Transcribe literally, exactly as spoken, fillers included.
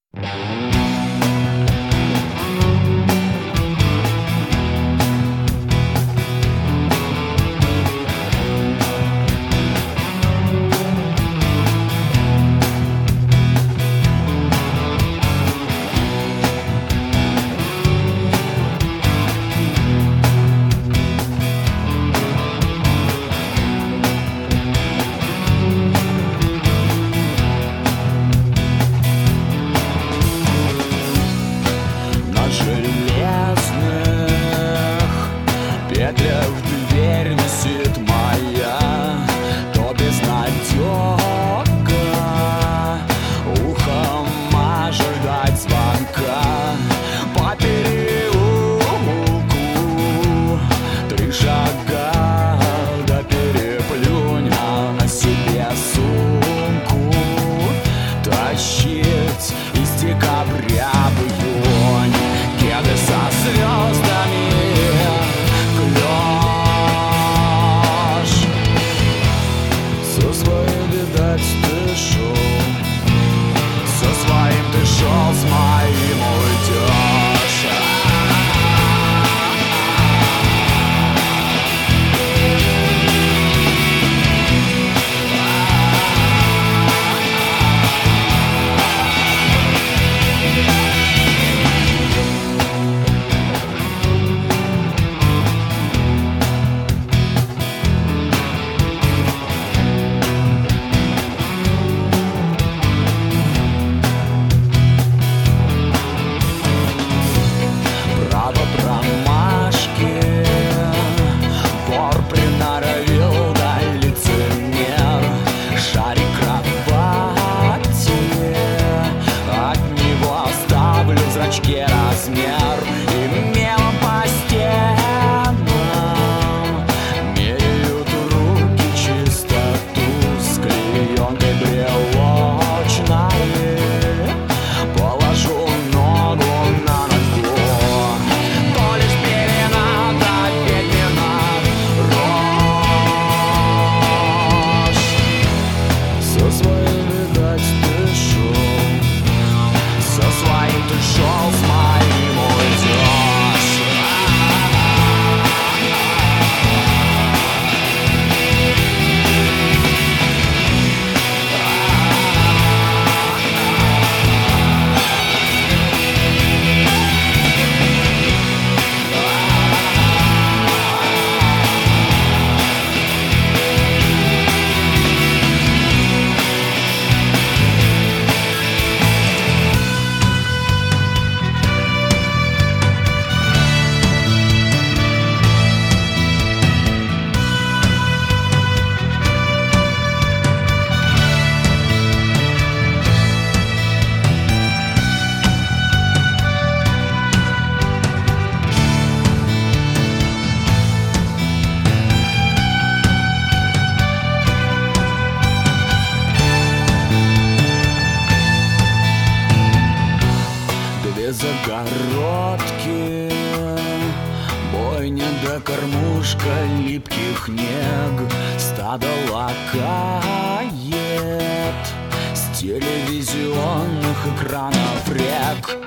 В дверь висит моя, то безнадега, ухом ожидать звонка. По переулку три шага, да переплюнь, а на себе сумку тащить из декабря в июнь. Кеды со звездами, со своим, видать, ты шел, со своим ты шел, с моим уйдешь. Размер и мелом по стенам меряют руки чистоту с клеенкой брелочной. Положу ногу на ногу, то лишь перенадо пятнена рожь. Со своим, видать, ты шел, со своим ты шел, с моим уйдешь. Загородки, бойня да кормушка липких нег, стадо лакает с телевизионных экранов рек.